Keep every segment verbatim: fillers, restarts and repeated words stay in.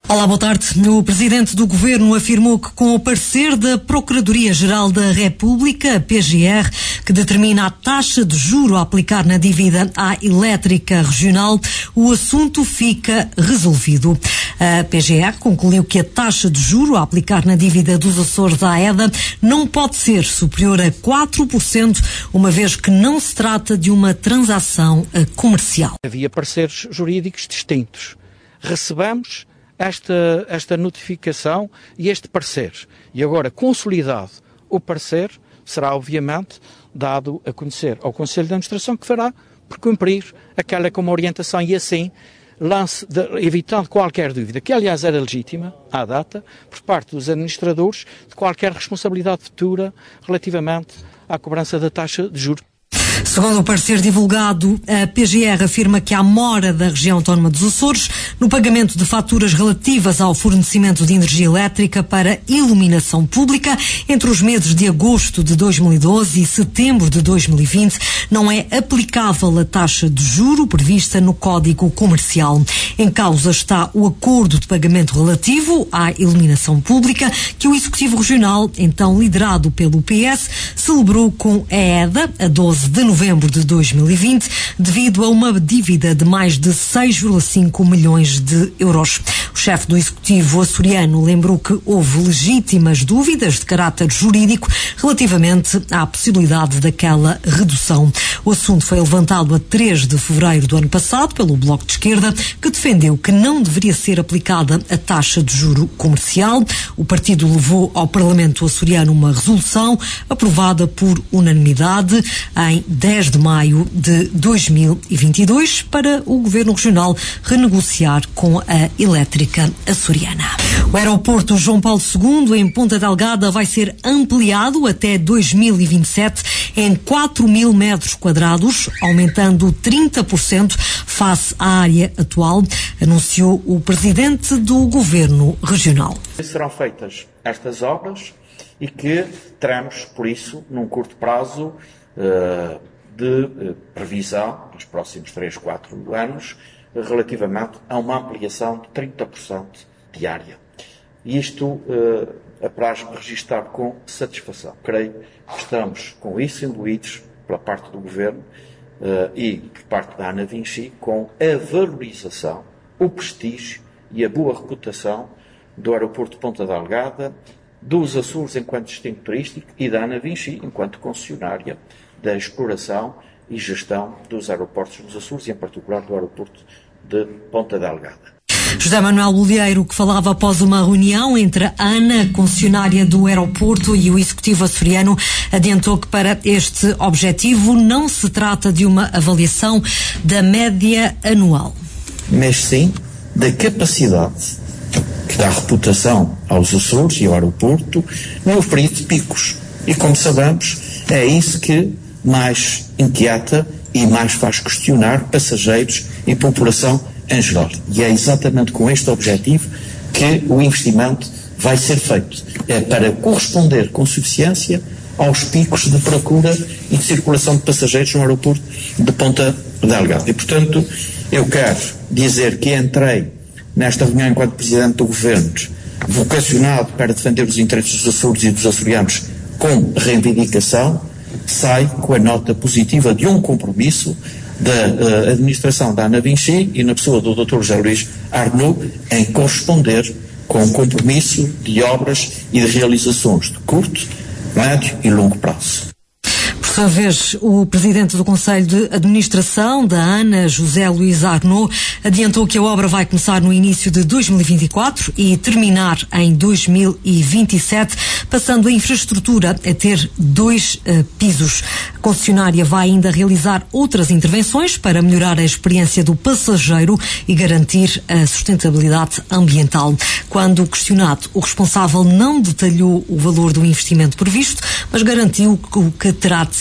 Olá, boa tarde. O Presidente do Governo afirmou que, com o parecer da Procuradoria-Geral da República, a P G R, que determina a taxa de juro a aplicar na dívida à Elétrica Regional, o assunto fica resolvido. A P G R concluiu que a taxa de juro a aplicar na dívida dos Açores à E D A não pode ser superior a quatro por cento, uma vez que não se trata de uma transação comercial. Havia pareceres jurídicos distintos. Recebemos Esta, esta notificação e este parecer. E agora, consolidado o parecer, será obviamente dado a conhecer ao Conselho de Administração, que fará por cumprir aquela como orientação e assim lance, de, evitando qualquer dúvida, que aliás era legítima, à data, por parte dos administradores, de qualquer responsabilidade futura relativamente à cobrança da taxa de juros. Segundo o parecer divulgado, a P G R afirma que há mora da região autónoma dos Açores no pagamento de faturas relativas ao fornecimento de energia elétrica para iluminação pública entre os meses de agosto de dois mil e doze e setembro de dois mil e vinte. Não é aplicável a taxa de juro prevista no Código Comercial. Em causa está o acordo de pagamento relativo à iluminação pública que o Executivo Regional, então liderado pelo P S, celebrou com a E D A a doze de novembro de dois mil e vinte, devido a uma dívida de mais de seis vírgula cinco milhões de euros. O chefe do Executivo açoriano lembrou que houve legítimas dúvidas de caráter jurídico relativamente à possibilidade daquela redução. O assunto foi levantado a três de fevereiro do ano passado pelo Bloco de Esquerda, que defendeu que não deveria ser aplicada a taxa de juro comercial. O partido levou ao Parlamento açoriano uma resolução aprovada por unanimidade em dez de maio de dois mil e vinte e dois para o Governo Regional renegociar com a Elétrica Açoriana. O aeroporto João Paulo segundo em Ponta Delgada vai ser ampliado até dois mil e vinte e sete em quatro mil metros quadrados, aumentando trinta por cento face à área atual, anunciou o Presidente do Governo Regional. Serão feitas estas obras e que teremos, por isso, num curto prazo, Uh, de uh, previsão, nos próximos três, quatro anos, uh, relativamente a uma ampliação de trinta por cento de área. E isto uh, apraz-me registrar com satisfação. Creio que estamos com isso imbuídos, pela parte do Governo uh, e por parte da Ana Vinci, com a valorização, o prestígio e a boa reputação do aeroporto de Ponta Delgada, dos Açores enquanto destino turístico e da Ana Vinci enquanto concessionária da exploração e gestão dos aeroportos dos Açores e em particular do aeroporto de Ponta Delgada. José Manuel Bolheiro, que falava após uma reunião entre a ANA, concessionária do aeroporto, e o Executivo açoriano, adiantou que para este objetivo não se trata de uma avaliação da média anual. Mas sim da capacidade que dá reputação aos Açores e ao aeroporto no período de picos. E como sabemos, é isso que mais inquieta e mais faz questionar passageiros e população em geral. E é exatamente com este objetivo que o investimento vai ser feito. É para corresponder com suficiência aos picos de procura e de circulação de passageiros no aeroporto de Ponta Delgada. E, portanto, eu quero dizer que entrei nesta reunião enquanto Presidente do Governo, vocacionado para defender os interesses dos Açores e dos açorianos com reivindicação, sai com a nota positiva de um compromisso da uh, administração da Ana Vinci e na pessoa do doutor José Luís Arnaud em corresponder com um compromisso de obras e de realizações de curto, médio e longo prazo. Por sua vez, o Presidente do Conselho de Administração da ANA, José Luís Arnaud, adiantou que a obra vai começar no início de dois mil e vinte e quatro e terminar em dois mil e vinte e sete, passando a infraestrutura a ter dois uh, pisos. A concessionária vai ainda realizar outras intervenções para melhorar a experiência do passageiro e garantir a sustentabilidade ambiental. Quando questionado, o responsável não detalhou o valor do investimento previsto, mas garantiu que o que terá de ser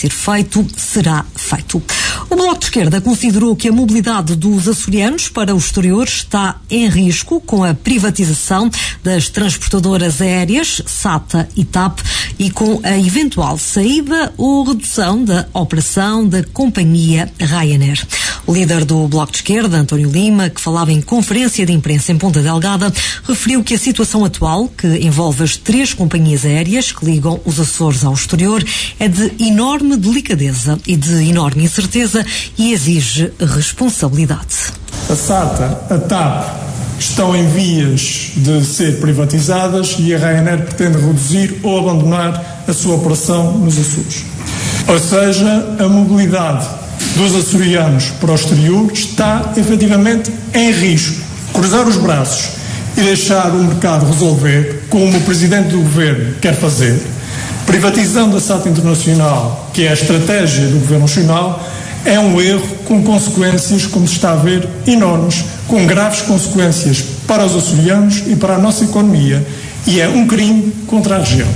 ser feito, será feito. O Bloco de Esquerda considerou que a mobilidade dos açorianos para o exterior está em risco com a privatização das transportadoras aéreas SATA e TAP e com a eventual saída ou redução da operação da companhia Ryanair. O líder do Bloco de Esquerda, António Lima, que falava em conferência de imprensa em Ponta Delgada, referiu que a situação atual, que envolve as três companhias aéreas que ligam os Açores ao exterior, é de enorme delicadeza e de enorme incerteza e exige responsabilidade. A SATA, a TAP, estão em vias de ser privatizadas e a Ryanair pretende reduzir ou abandonar a sua operação nos Açores. Ou seja, a mobilidade dos açorianos para o exterior está efetivamente em risco. Cruzar os braços e deixar o mercado resolver, como o Presidente do Governo quer fazer, privatizando a SATA Internacional, que é a estratégia do Governo Nacional, é um erro com consequências, como se está a ver, enormes, com graves consequências para os açorianos e para a nossa economia, e é um crime contra a região.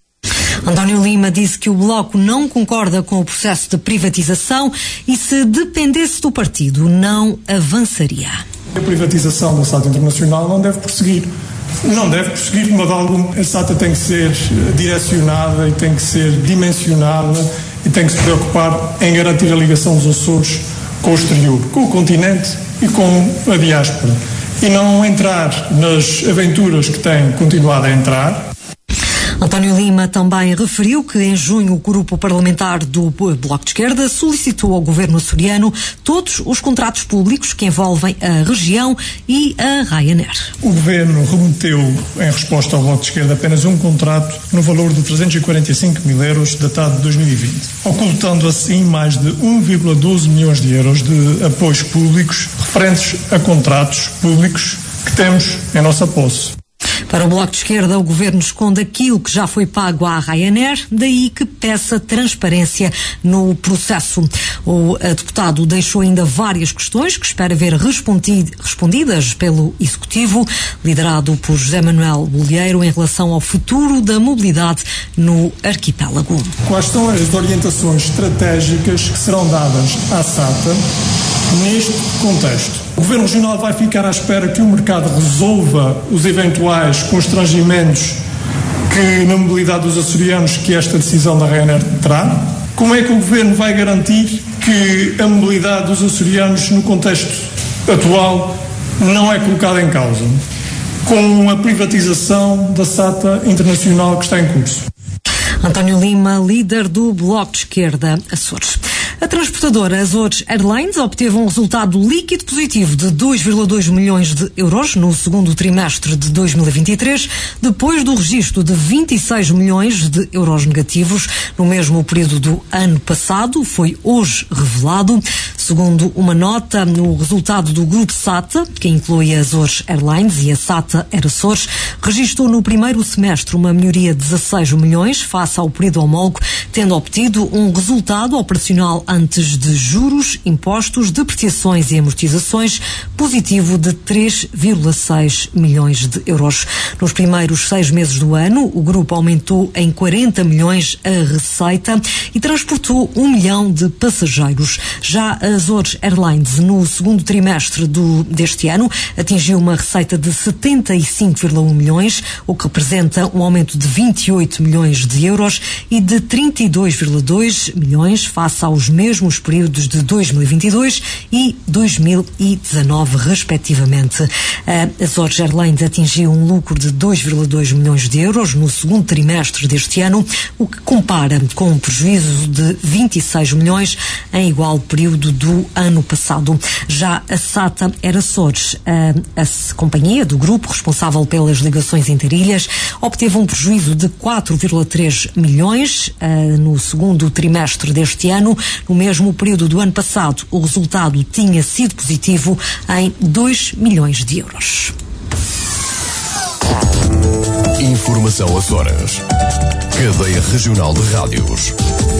António Lima disse que o Bloco não concorda com o processo de privatização e, se dependesse do partido, não avançaria. A privatização da SATA Internacional não deve prosseguir. Não deve prosseguir de modo algum. A SATA tem que ser direcionada e tem que ser dimensionada e tem que se preocupar em garantir a ligação dos Açores com o exterior, com o continente e com a diáspora. E não entrar nas aventuras que tem continuado a entrar. António Lima também referiu que em junho o grupo parlamentar do Bloco de Esquerda solicitou ao governo açoriano todos os contratos públicos que envolvem a região e a Ryanair. O governo remeteu em resposta ao Bloco de Esquerda apenas um contrato no valor de trezentos e quarenta e cinco mil euros datado de dois mil e vinte, ocultando assim mais de um vírgula doze milhões de euros de apoios públicos referentes a contratos públicos que temos em nossa posse. Para o Bloco de Esquerda, o governo esconde aquilo que já foi pago à Ryanair, daí que peça transparência no processo. O deputado deixou ainda várias questões que espera ver respondidas pelo Executivo, liderado por José Manuel Bolheiro, em relação ao futuro da mobilidade no arquipélago. Quais são as orientações estratégicas que serão dadas à SATA neste contexto? O Governo Regional vai ficar à espera que o mercado resolva os eventuais constrangimentos que na mobilidade dos açorianos que esta decisão da Ryanair terá? Como é que o Governo vai garantir que a mobilidade dos açorianos no contexto atual não é colocada em causa, com a privatização da SATA Internacional que está em curso? António Lima, líder do Bloco de Esquerda Açores. A transportadora Azores Airlines obteve um resultado líquido positivo de dois vírgula dois milhões de euros no segundo trimestre de dois mil e vinte e três, depois do registro de vinte e seis milhões de euros negativos no mesmo período do ano passado, foi hoje revelado. Segundo uma nota, no resultado do grupo SATA, que inclui a Azores Airlines e a SATA Air Açores, registrou no primeiro semestre uma melhoria de dezasseis milhões face ao período homólogo, tendo obtido um resultado operacional antes de juros, impostos, depreciações e amortizações positivo de três vírgula seis milhões de euros. Nos primeiros seis meses do ano, o grupo aumentou em quarenta milhões a receita e transportou um milhão de passageiros. Já a Azores Airlines, no segundo trimestre do, deste ano, atingiu uma receita de setenta e cinco vírgula um milhões, o que representa um aumento de vinte e oito milhões de euros e de trinta e dois vírgula dois milhões face aos mesmos períodos de dois mil e vinte e dois e dois mil e dezanove, respectivamente. A Azores Airlines atingiu um lucro de dois vírgula dois milhões de euros no segundo trimestre deste ano, o que compara com um prejuízo de vinte e seis milhões em igual período do ano passado. Já a SATA Air Açores, a, a companhia do grupo responsável pelas ligações interilhas, obteve um prejuízo de quatro vírgula três milhões uh, no segundo trimestre deste ano. No mesmo período do ano passado, o resultado tinha sido positivo em dois milhões de euros. Informação Açores. Cadeia Regional de Rádios.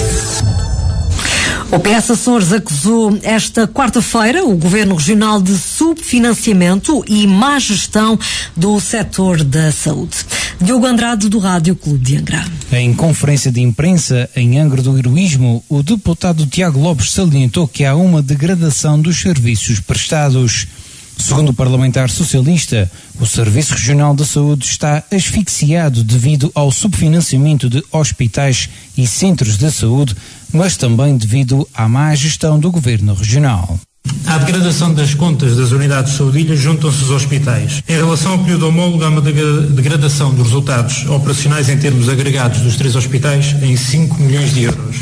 O P S Açores acusou esta quarta-feira o Governo Regional de subfinanciamento e má gestão do setor da saúde. Diogo Andrade, do Rádio Clube de Angra. Em conferência de imprensa em Angra do Heroísmo, o deputado Tiago Lopes salientou que há uma degradação dos serviços prestados. Segundo o parlamentar socialista, o Serviço Regional de Saúde está asfixiado devido ao subfinanciamento de hospitais e centros de saúde, mas também devido à má gestão do governo regional. À degradação das contas das unidades de saúde juntam-se os hospitais. Em relação ao período homólogo, há uma degradação dos resultados operacionais em termos agregados dos três hospitais em cinco milhões de euros.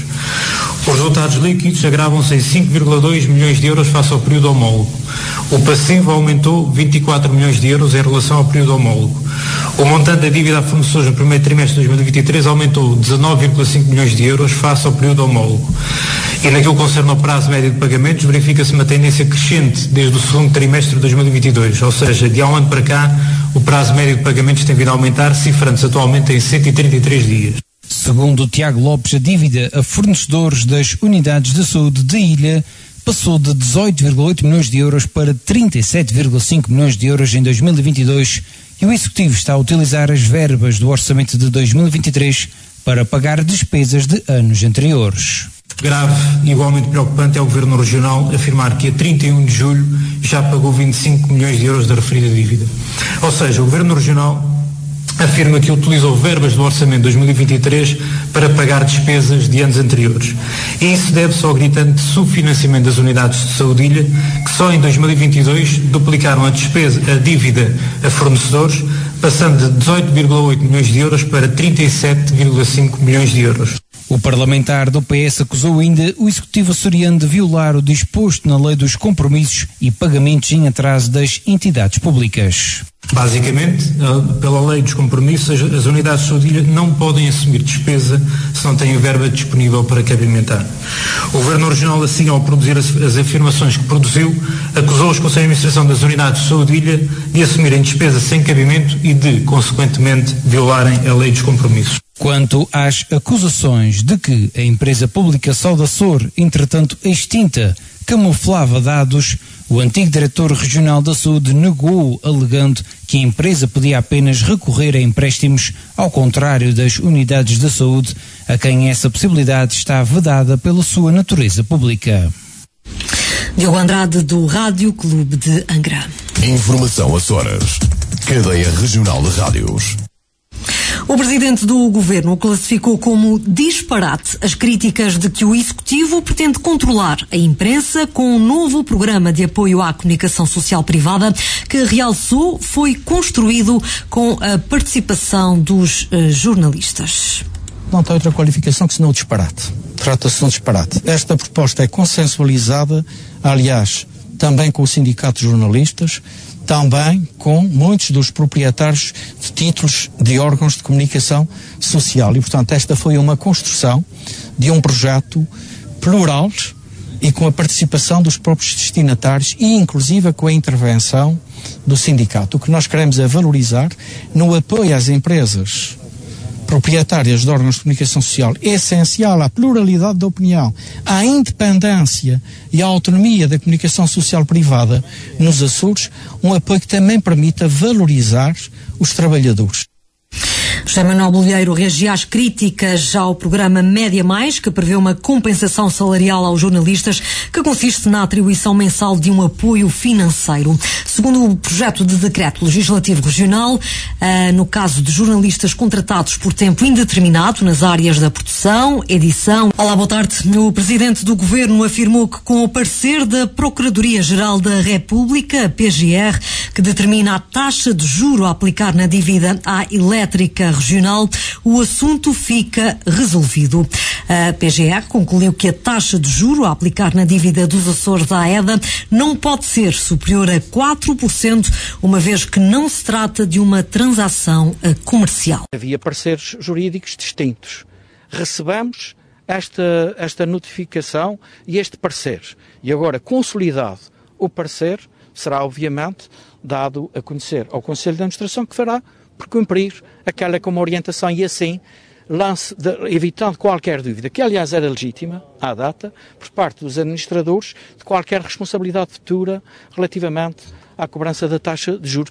Os resultados líquidos agravam-se em cinco vírgula dois milhões de euros face ao período homólogo. O passivo aumentou vinte e quatro milhões de euros em relação ao período homólogo. O montante da dívida a fornecedores no primeiro trimestre de dois mil e vinte e três aumentou dezanove vírgula cinco milhões de euros face ao período homólogo. E naquilo que concerne ao prazo médio de pagamentos, verifica-se uma tendência crescente desde o segundo trimestre de dois mil e vinte e dois, ou seja, de há um ano para cá, o prazo médio de pagamentos tem vindo a aumentar, cifrando-se atualmente em cento e trinta e três dias. Segundo Tiago Lopes, a dívida a fornecedores das unidades de saúde de Ilha passou de dezoito vírgula oito milhões de euros para trinta e sete vírgula cinco milhões de euros em dois mil e vinte e dois e o Executivo está a utilizar as verbas do orçamento de dois mil e vinte e três para pagar despesas de anos anteriores. Grave e igualmente preocupante é o Governo Regional afirmar que a trinta e um de julho já pagou vinte e cinco milhões de euros da referida dívida. Ou seja, o Governo Regional afirma que utilizou verbas do orçamento de dois mil e vinte e três para pagar despesas de anos anteriores. E isso deve-se ao gritante subfinanciamento das unidades de saúde ilha, que só em dois mil e vinte e dois duplicaram a despesa, a dívida a fornecedores, passando de dezoito vírgula oito milhões de euros para trinta e sete vírgula cinco milhões de euros. O parlamentar do P S acusou ainda o Executivo açoriano de violar o disposto na lei dos compromissos e pagamentos em atraso das entidades públicas. Basicamente, pela lei dos compromissos, as unidades de saúde não podem assumir despesa se não têm verba disponível para cabimentar. O Governo Regional, assim, ao produzir as, as afirmações que produziu, acusou os Conselhos de Administração das unidades de saúde de assumirem despesa sem cabimento e de, consequentemente, violarem a lei dos compromissos. Quanto às acusações de que a empresa pública Saudaçor, entretanto extinta, camuflava dados, o antigo diretor regional da saúde negou, alegando que a empresa podia apenas recorrer a empréstimos, ao contrário das unidades de saúde, a quem essa possibilidade está vedada pela sua natureza pública. Diogo Andrade, do Rádio Clube de Angra. Informação Açores. Cadeia Regional de Rádios. O presidente do governo classificou como disparate as críticas de que o Executivo pretende controlar a imprensa com um novo programa de apoio à comunicação social privada que, realçou, foi construído com a participação dos uh, jornalistas. Não tem outra qualificação que senão o disparate. Trata-se de um disparate. Esta proposta é consensualizada, aliás, também com o Sindicato de Jornalistas, também com muitos dos proprietários de títulos de órgãos de comunicação social. E, portanto, esta foi uma construção de um projeto plural e com a participação dos próprios destinatários e, inclusive, com a intervenção do sindicato. O que nós queremos é valorizar no apoio às empresas proprietárias de órgãos de comunicação social, é essencial à pluralidade da opinião, à independência e à autonomia da comunicação social privada nos Açores, um apoio que também permita valorizar os trabalhadores. José Manuel Bolieiro reagia às críticas ao programa Média Mais, que prevê uma compensação salarial aos jornalistas, que consiste na atribuição mensal de um apoio financeiro. Segundo o projeto de decreto legislativo regional, uh, no caso de jornalistas contratados por tempo indeterminado nas áreas da produção, edição. Olá, boa tarde. O presidente do governo afirmou que, com o parecer da Procuradoria-Geral da República, a P G R, que determina a taxa de juro a aplicar na dívida à elétrica regional, o assunto fica resolvido. A P G R concluiu que a taxa de juro a aplicar na dívida dos Açores à E D A não pode ser superior a quatro por cento, uma vez que não se trata de uma transação comercial. Havia pareceres jurídicos distintos. Recebemos esta, esta notificação e este parecer. E agora, consolidado o parecer, será obviamente dado a conhecer ao Conselho de Administração, que fará por cumprir aquela como orientação e assim lance de, evitando qualquer dúvida, que aliás era legítima à data, por parte dos administradores, de qualquer responsabilidade futura relativamente à cobrança da taxa de juros.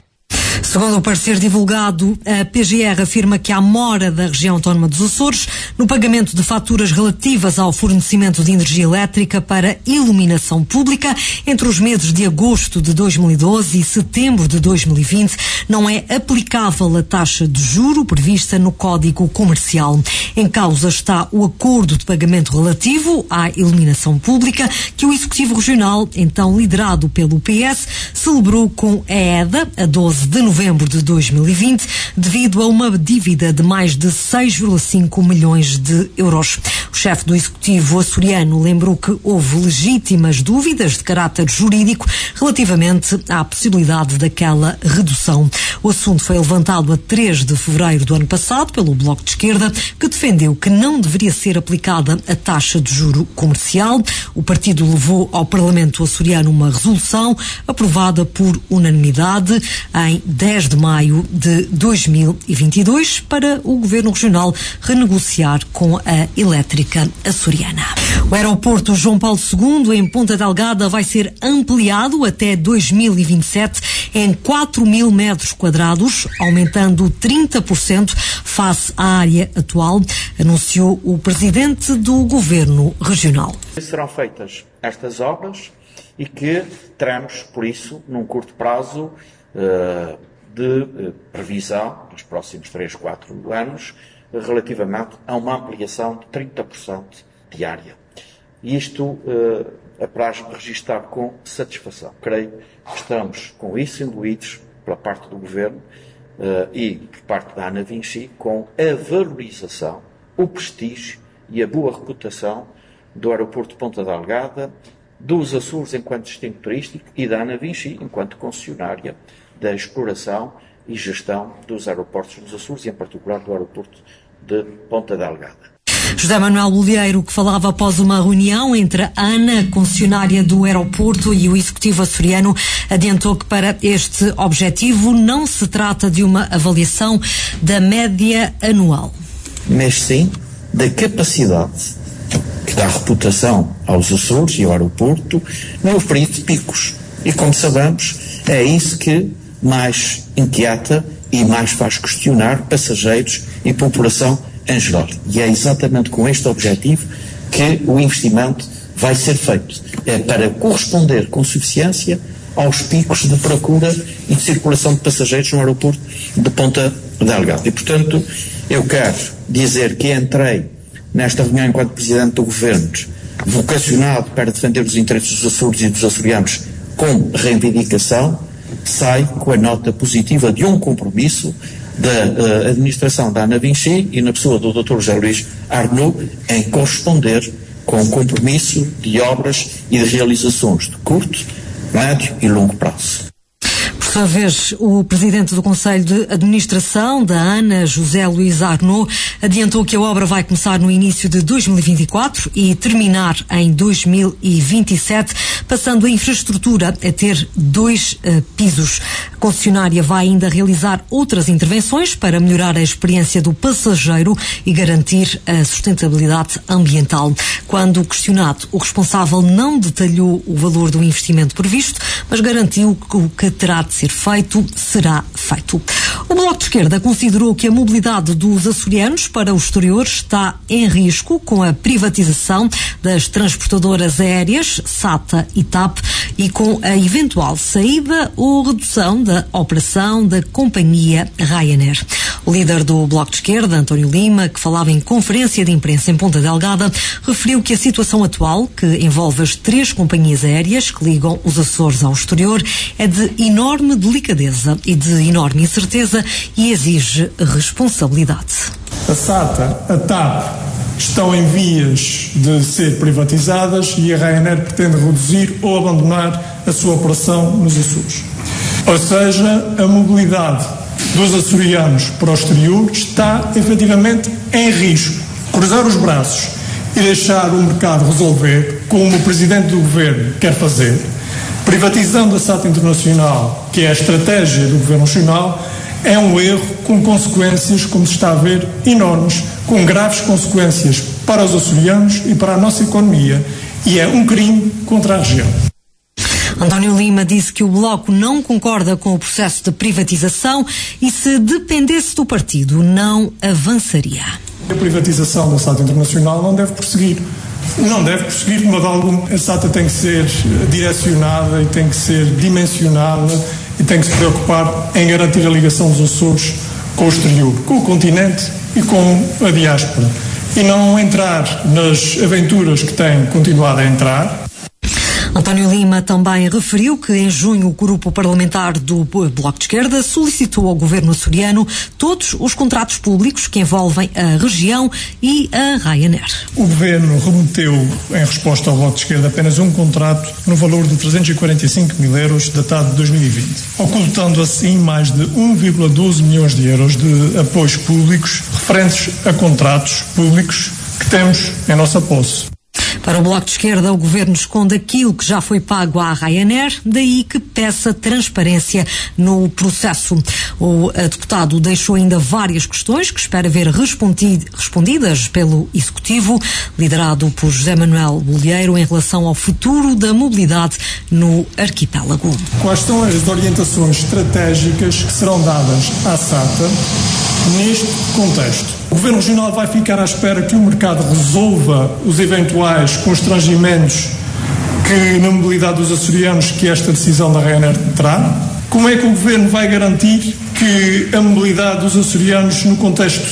Segundo o parecer divulgado, a P G R afirma que a mora da região autónoma dos Açores no pagamento de faturas relativas ao fornecimento de energia elétrica para iluminação pública entre os meses de agosto de dois mil e doze e setembro de dois mil e vinte não é aplicável a taxa de juro prevista no Código Comercial. Em causa está o acordo de pagamento relativo à iluminação pública que o Executivo Regional, então liderado pelo P S, celebrou com a E D A a doze de novembro de dois mil e vinte, devido a uma dívida de mais de seis vírgula cinco milhões de euros. O chefe do Executivo açoriano lembrou que houve legítimas dúvidas de caráter jurídico relativamente à possibilidade daquela redução. O assunto foi levantado a três de fevereiro do ano passado pelo Bloco de Esquerda, que defendeu que não deveria ser aplicada a taxa de juro comercial. O partido levou ao Parlamento açoriano uma resolução aprovada por unanimidade em dez de maio de dois mil e vinte e dois para o Governo Regional renegociar com a elétrica açoriana. O aeroporto João Paulo segundo em Ponta Delgada vai ser ampliado até dois mil e vinte e sete em quatro mil metros quadrados, aumentando trinta por cento face à área atual, anunciou o presidente do Governo Regional. Serão feitas estas obras e que teremos, por isso, num curto prazo, uh, de uh, previsão, nos próximos três, quatro anos, uh, relativamente a uma ampliação de trinta por cento de área. E isto uh, apraz-me registrar com satisfação. Creio que estamos com isso imbuídos pela parte do Governo uh, e por parte da Ana Vinci com a valorização, o prestígio e a boa reputação do aeroporto de Ponta Delgada, dos Açores enquanto destino turístico e da Ana Vinci enquanto concessionária da exploração e gestão dos aeroportos nos Açores e em particular do aeroporto de Ponta Delgada. José Manuel Bolheiro, que falava após uma reunião entre a ANA, concessionária do aeroporto, e o Executivo açoriano, adiantou que para este objetivo não se trata de uma avaliação da média anual. Mas sim da capacidade que dá reputação aos Açores e ao aeroporto no período de picos. E como sabemos, é isso que mais inquieta e mais faz questionar passageiros e população em geral. E é exatamente com este objetivo que o investimento vai ser feito. É para corresponder com suficiência aos picos de procura e de circulação de passageiros no aeroporto de Ponta Delgada. E, portanto, eu quero dizer que entrei nesta reunião enquanto Presidente do Governo, vocacionado para defender os interesses dos Açores e dos açorianos com reivindicação, sai com a nota positiva de um compromisso da uh, administração da Ana Vinci e na pessoa do doutor José Luís Arnaud em corresponder com o compromisso de obras e de realizações de curto, médio e longo prazo. Por sua vez, o presidente do Conselho de Administração da ANA, José Luís Arnaud, adiantou que a obra vai começar no início de dois mil e vinte e quatro e terminar em dois mil e vinte e sete, passando a infraestrutura a ter dois uh, pisos. A concessionária vai ainda realizar outras intervenções para melhorar a experiência do passageiro e garantir a sustentabilidade ambiental. Quando questionado, o responsável não detalhou o valor do investimento previsto, mas garantiu que o que terá de ser feito será feito. O Bloco de Esquerda considerou que a mobilidade dos açorianos para o exterior está em risco com a privatização das transportadoras aéreas SATA e TAP e com a eventual saída ou redução da operação da companhia Ryanair. O líder do Bloco de Esquerda, António Lima, que falava em conferência de imprensa em Ponta Delgada, referiu que a situação atual, que envolve as três companhias aéreas que ligam os Açores ao exterior, é de enorme delicadeza e de enorme incerteza e exige responsabilidade. A SATA, a TAP, estão em vias de ser privatizadas e a Ryanair pretende reduzir ou abandonar a sua operação nos Açores. Ou seja, a mobilidade dos açorianos para o exterior está efetivamente em risco. Cruzar os braços e deixar o mercado resolver, como o Presidente do Governo quer fazer, privatizando a SATA Internacional, que é a estratégia do Governo Nacional, é um erro com consequências, como se está a ver, enormes, com graves consequências para os açorianos e para a nossa economia, e é um crime contra a região. António Lima disse que o Bloco não concorda com o processo de privatização e, se dependesse do partido, não avançaria. A privatização da SATA Internacional não deve prosseguir. Não deve prosseguir de modo algum. A SATA tem que ser direcionada e tem que ser dimensionada e tem que se preocupar em garantir a ligação dos Açores com o exterior, com o continente e com a diáspora. E não entrar nas aventuras que tem continuado a entrar. António Lima também referiu que em junho o grupo parlamentar do Bloco de Esquerda solicitou ao governo açoriano todos os contratos públicos que envolvem a região e a Ryanair. O governo remeteu, em resposta ao Bloco de Esquerda, apenas um contrato no valor de trezentos e quarenta e cinco mil euros, datado de dois mil e vinte, ocultando assim mais de um vírgula doze milhões de euros de apoios públicos referentes a contratos públicos que temos em nossa posse. Para o Bloco de Esquerda, o governo esconde aquilo que já foi pago à Ryanair, daí que peça transparência no processo. O deputado deixou ainda várias questões que espera ver respondidas pelo Executivo, liderado por José Manuel Bolieiro, em relação ao futuro da mobilidade no arquipélago. Quais são as orientações estratégicas que serão dadas à SATA neste contexto? O Governo Regional vai ficar à espera que o mercado resolva os eventuais constrangimentos que na mobilidade dos açorianos que esta decisão da Ryanair terá? Como é que o Governo vai garantir que a mobilidade dos açorianos no contexto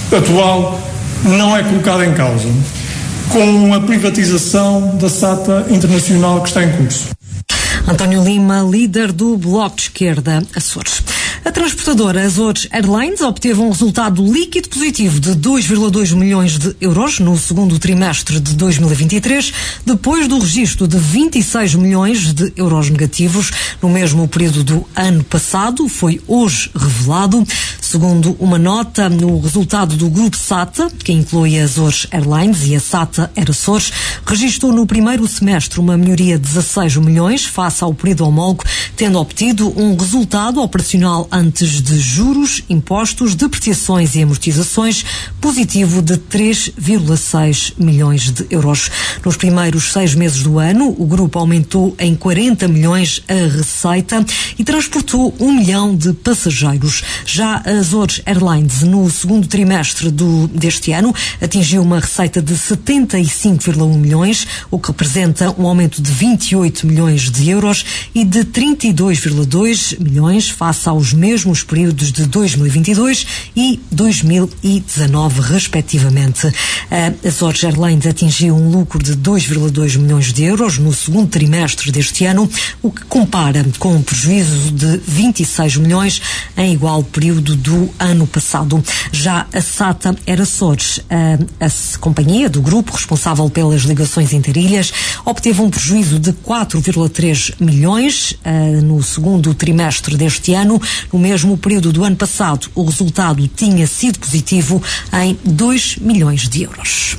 atual não é colocada em causa, com a privatização da SATA Internacional que está em curso? António Lima, líder do Bloco de Esquerda Açores. A transportadora Azores Airlines obteve um resultado líquido positivo de dois vírgula dois milhões de euros no segundo trimestre de dois mil e vinte e três, depois do registro de vinte e seis milhões de euros negativos no mesmo período do ano passado, foi hoje revelado. Segundo uma nota, no resultado do Grupo SATA, que inclui a Azores Airlines e a SATA Air Açores, registrou no primeiro semestre uma melhoria de dezasseis milhões face ao período homólogo, tendo obtido um resultado operacional antes de juros, impostos, depreciações e amortizações positivo de três vírgula seis milhões de euros. Nos primeiros seis meses do ano, o grupo aumentou em quarenta milhões a receita e transportou um milhão de passageiros. Já a Azores Airlines, no segundo trimestre do, deste ano, atingiu uma receita de setenta e cinco vírgula um milhões, o que representa um aumento de vinte e oito milhões de euros e de trinta e dois vírgula dois milhões face aos mesmos períodos de dois mil e vinte e dois e dois mil e dezanove, respectivamente. A Azores Airlines atingiu um lucro de dois vírgula dois milhões de euros no segundo trimestre deste ano, o que compara com um prejuízo de vinte e seis milhões em igual período do ano passado. Já a SATA Air Açores, a, a companhia do grupo responsável pelas ligações interilhas, obteve um prejuízo de quatro vírgula três milhões uh, no segundo trimestre deste ano. No mesmo período do ano passado, o resultado tinha sido positivo em dois milhões de euros.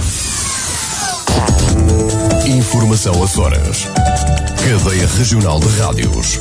Informação Açores. Cadeia Regional de Rádios.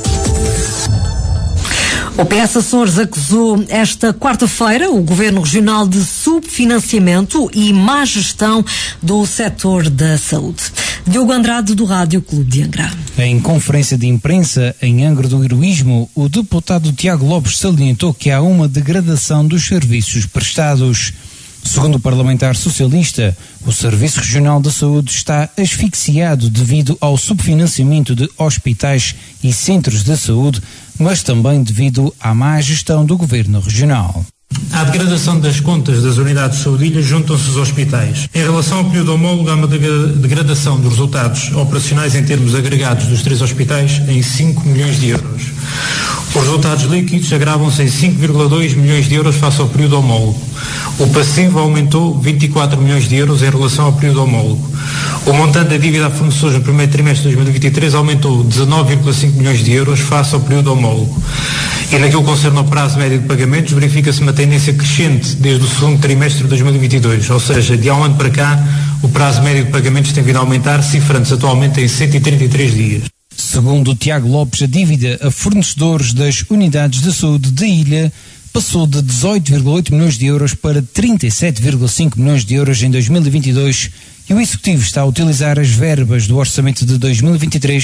O P S Açores acusou esta quarta-feira o Governo Regional de subfinanciamento e má gestão do setor da saúde. Diogo Andrade, do Rádio Clube de Angra. Em conferência de imprensa em Angra do Heroísmo, o deputado Tiago Lopes salientou que há uma degradação dos serviços prestados. Segundo o parlamentar socialista, o Serviço Regional de Saúde está asfixiado devido ao subfinanciamento de hospitais e centros de saúde, mas também devido à má gestão do Governo Regional. À degradação das contas das unidades de saúde juntam-se os hospitais. Em relação ao período homólogo, há uma degradação dos resultados operacionais em termos agregados dos três hospitais em cinco milhões de euros. Os resultados líquidos agravam-se em cinco vírgula dois milhões de euros face ao período homólogo. O passivo aumentou vinte e quatro milhões de euros em relação ao período homólogo. O montante da dívida a fornecedores no primeiro trimestre de dois mil e vinte e três aumentou dezenove vírgula cinco milhões de euros face ao período homólogo. E naquilo que concerne ao prazo médio de pagamentos, verifica-se uma tendência crescente desde o segundo trimestre de dois mil e vinte e dois, ou seja, de há um ano para cá, o prazo médio de pagamentos tem vindo a aumentar, cifrando-se atualmente em cento e trinta e três dias. Segundo Tiago Lopes, a dívida a fornecedores das unidades de saúde da ilha passou de dezoito vírgula oito milhões de euros para trinta e sete vírgula cinco milhões de euros em dois mil e vinte e dois e o Executivo está a utilizar as verbas do orçamento de dois mil e vinte e três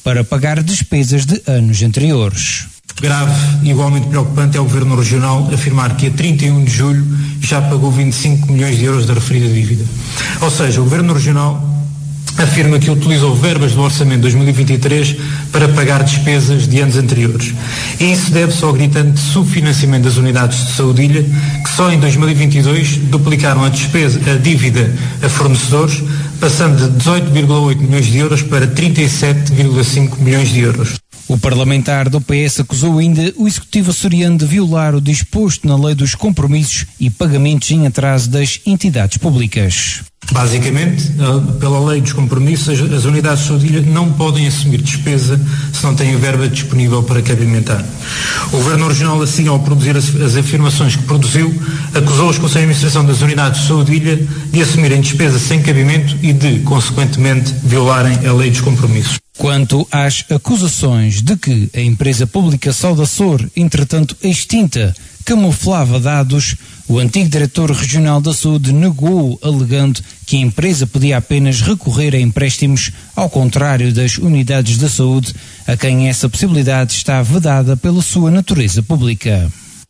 para pagar despesas de anos anteriores. Grave e igualmente preocupante é o Governo Regional afirmar que a trinta e um de julho já pagou vinte e cinco milhões de euros da referida dívida. Ou seja, o Governo Regional afirma que utilizou verbas do Orçamento de dois mil e vinte e três para pagar despesas de anos anteriores. E isso deve-se ao gritante subfinanciamento das unidades de saúde-ilha, que só em dois mil e vinte e dois duplicaram a, despesa, a dívida a fornecedores, passando de dezoito vírgula oito milhões de euros para trinta e sete vírgula cinco milhões de euros. O parlamentar do P S acusou ainda o executivo açoriano de violar o disposto na lei dos compromissos e pagamentos em atraso das entidades públicas. Basicamente, pela lei dos compromissos, as unidades de saúde não podem assumir despesa se não têm verba disponível para cabimentar. O Governo Regional, assim, ao produzir as, as afirmações que produziu, acusou os Conselhos de Administração das unidades de saúde de assumirem despesa sem cabimento e de, consequentemente, violarem a lei dos compromissos. Quanto às acusações de que a empresa pública Saudaçor, entretanto extinta, camuflava dados, o antigo diretor regional da saúde negou, alegando que a empresa podia apenas recorrer a empréstimos, ao contrário das unidades da saúde, a quem essa possibilidade está vedada pela sua natureza pública.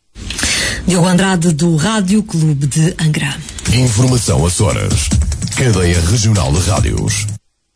Diogo Andrade, do Rádio Clube de Angra. Informação Açores. Cadeia Regional de Rádios.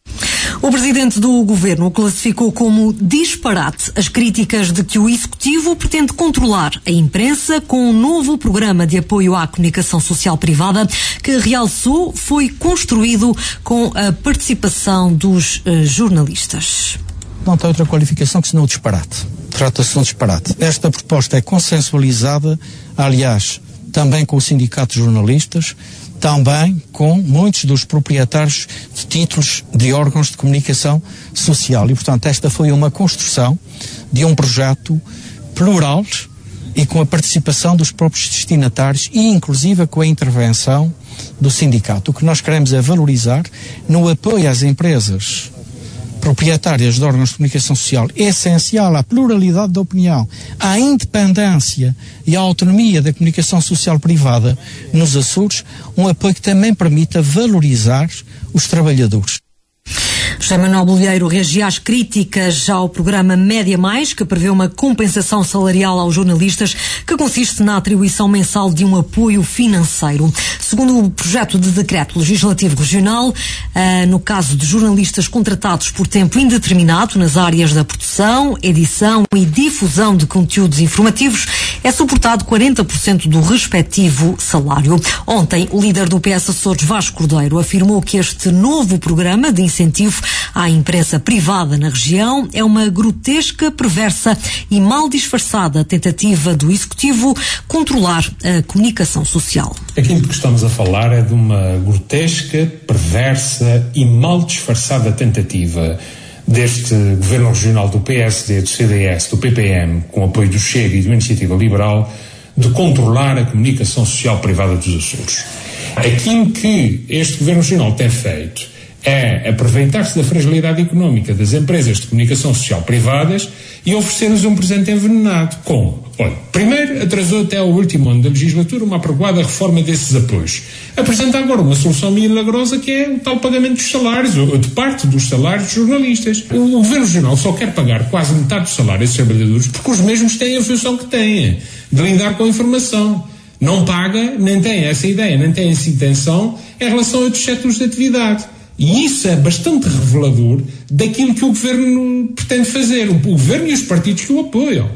O presidente do governo classificou como disparate as críticas de que o executivo pretende controlar a imprensa com um novo programa de apoio à comunicação social privada que, realçou, foi construído com a participação dos uh, jornalistas. Não tem outra qualificação que senão o disparate. Trata-se de um disparate. Esta proposta é consensualizada, aliás, também com o Sindicato de Jornalistas, também com muitos dos proprietários de títulos de órgãos de comunicação social. E, portanto, esta foi uma construção de um projeto plural e com a participação dos próprios destinatários e, inclusive, com a intervenção do sindicato. O que nós queremos é valorizar no apoio às empresas proprietárias de órgãos de comunicação social, é essencial à pluralidade da opinião, à independência e à autonomia da comunicação social privada nos Açores, um apoio que também permita valorizar os trabalhadores. José Manuel Bolieiro reagia às críticas ao programa Média Mais, que prevê uma compensação salarial aos jornalistas, que consiste na atribuição mensal de um apoio financeiro. Segundo o projeto de decreto legislativo regional, ah, no caso de jornalistas contratados por tempo indeterminado nas áreas da produção, edição e difusão de conteúdos informativos, é suportado quarenta por cento do respectivo salário. Ontem, o líder do P S Açores, Vasco Cordeiro, afirmou que este novo programa de incentivo à imprensa privada na região é uma grotesca, perversa e mal disfarçada tentativa do Executivo controlar a comunicação social. Aquilo que estamos a falar é de uma grotesca, perversa e mal disfarçada tentativa deste Governo Regional do P S D, do C D S, do P P M, com apoio do Chega e da Iniciativa Liberal, de controlar a comunicação social privada dos Açores. Aquilo que este Governo Regional tem feito é aproveitar-se da fragilidade económica das empresas de comunicação social privadas e oferecer-lhes um presente envenenado. Como? Olha, primeiro atrasou até ao último ano da legislatura uma apregoada reforma desses apoios. Apresenta agora uma solução milagrosa que é o tal pagamento dos salários, ou de parte dos salários dos jornalistas. O, o Governo Regional só quer pagar quase metade dos salários dos trabalhadores porque os mesmos têm a função que têm, de lidar com a informação. Não paga, nem tem essa ideia, nem tem essa intenção em relação a outros setores de atividade. E isso é bastante revelador daquilo que o Governo pretende fazer, o Governo e os partidos que o apoiam.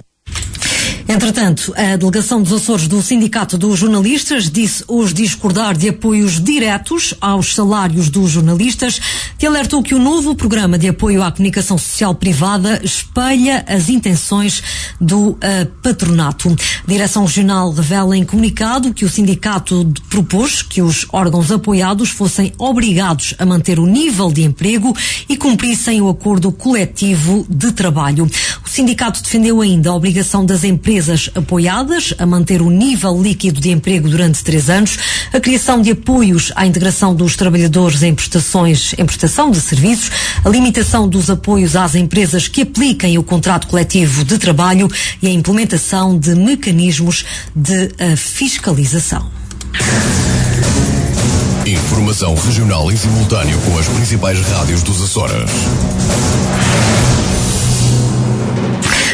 Entretanto, a delegação dos Açores do Sindicato dos Jornalistas disse hoje discordar de apoios diretos aos salários dos jornalistas, que alertou que o novo programa de apoio à comunicação social privada espelha as intenções do uh, patronato. A Direção Regional revela em comunicado que o sindicato propôs que os órgãos apoiados fossem obrigados a manter o nível de emprego e cumprissem o acordo coletivo de trabalho. O sindicato defendeu ainda a obrigação das empresas apoiadas a manter o nível líquido de emprego durante três anos, a criação de apoios à integração dos trabalhadores em prestações, em prestação de serviços, a limitação dos apoios às empresas que apliquem o contrato coletivo de trabalho e a implementação de mecanismos de uh, fiscalização. Informação regional em simultâneo com as principais rádios dos Açores.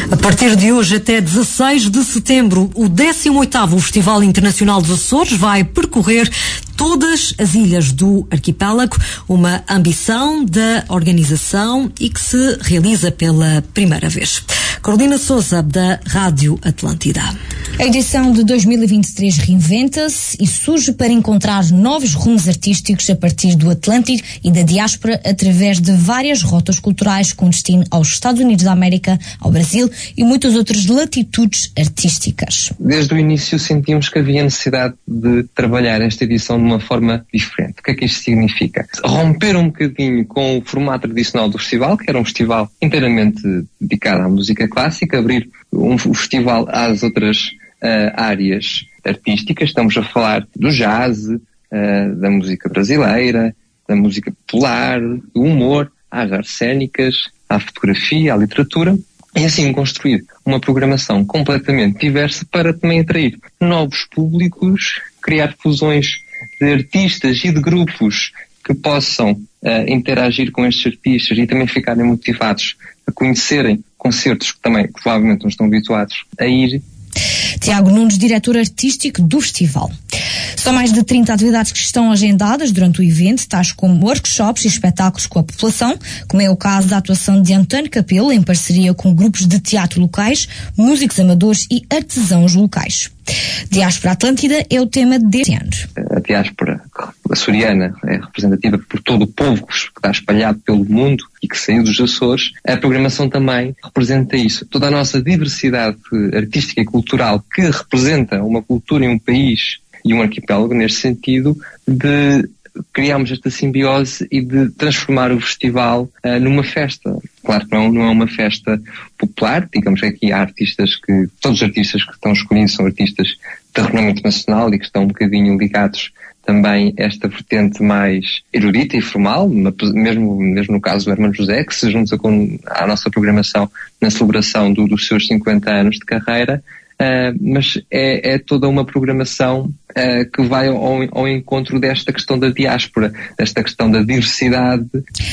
A partir de hoje até dezasseis de setembro, o décimo oitavo Festival Internacional dos Açores vai percorrer todas as ilhas do arquipélago, uma ambição da organização e que se realiza pela primeira vez. Carolina Sousa, da Rádio Atlântida. A edição de dois mil e vinte e três reinventa-se e surge para encontrar novos rumos artísticos a partir do Atlântico e da diáspora através de várias rotas culturais com destino aos Estados Unidos da América, ao Brasil e muitas outras latitudes artísticas. Desde o início sentimos que havia necessidade de trabalhar esta edição de uma forma diferente. O que é que isto significa? Romper um bocadinho com o formato tradicional do festival, que era um festival inteiramente dedicado à música clássica, abrir um, um festival às outras Uh, áreas artísticas. Estamos a falar do jazz, uh, da música brasileira, da música popular, do humor, às artes cênicas, à fotografia, à literatura, e assim construir uma programação completamente diversa para também atrair novos públicos, criar fusões de artistas e de grupos que possam uh, interagir com estes artistas e também ficarem motivados a conhecerem concertos que também provavelmente não estão habituados a ir. Tiago Nunes, diretor artístico do festival. São mais de trinta atividades que estão agendadas durante o evento, tais como workshops e espetáculos com a população, como é o caso da atuação de António Capelo, em parceria com grupos de teatro locais, músicos amadores e artesãos locais. Diáspora Atlântida é o tema deste ano. A diáspora açoriana é representativa por todo o povo que está espalhado pelo mundo e que saiu dos Açores. A programação também representa isso. Toda a nossa diversidade artística e cultural que representa uma cultura e um país e um arquipélago, neste sentido, de criarmos esta simbiose e de transformar o festival uh, numa festa. Claro que não, não é uma festa popular, digamos que aqui há artistas que, todos os artistas que estão escolhidos são artistas de renome internacional e que estão um bocadinho ligados também a esta vertente mais erudita e formal, mesmo, mesmo no caso do Hermano José, que se junta com a nossa programação na celebração do, dos seus cinquenta anos de carreira. Uh, mas é, é toda uma programação uh, que vai ao, ao encontro desta questão da diáspora, desta questão da diversidade.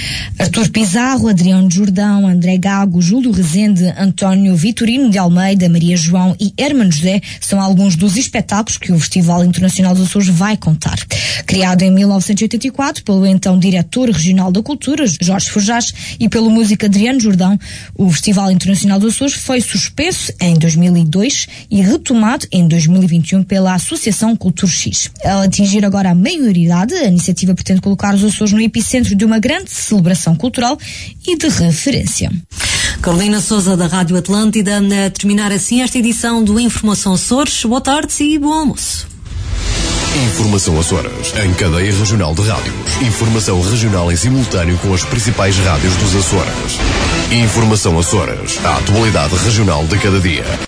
Artur Pizarro, Adriano Jordão, André Gago, Júlio Rezende, António Vitorino de Almeida, Maria João e Hermano José são alguns dos espetáculos que o Festival Internacional dos Açores vai contar. Criado em mil novecentos e oitenta e quatro pelo então diretor regional da Cultura, Jorge Forjás, e pelo músico Adriano Jordão, o Festival Internacional dos Açores foi suspenso em dois mil e dois e retomado em dois mil e vinte e um pela Associação Cultura X. Ao atingir agora a maioridade, a iniciativa pretende colocar os Açores no epicentro de uma grande celebração cultural e de referência. Carolina Sousa, da Rádio Atlântida, a terminar assim esta edição do Informação Açores. Boa tarde e bom almoço. Informação Açores, em cadeia regional de rádios. Informação regional em simultâneo com as principais rádios dos Açores. Informação Açores, a atualidade regional de cada dia.